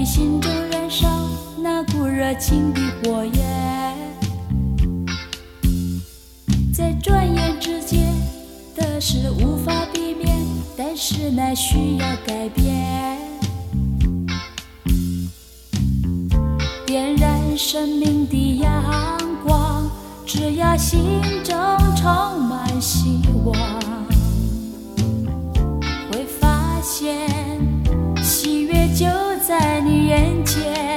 心中燃烧那股热情的火焰，在转眼之间的事无法避免，但是乃需要改变。点燃生命的阳光，只要心中充满希望，会发现喜悦就在你眼前。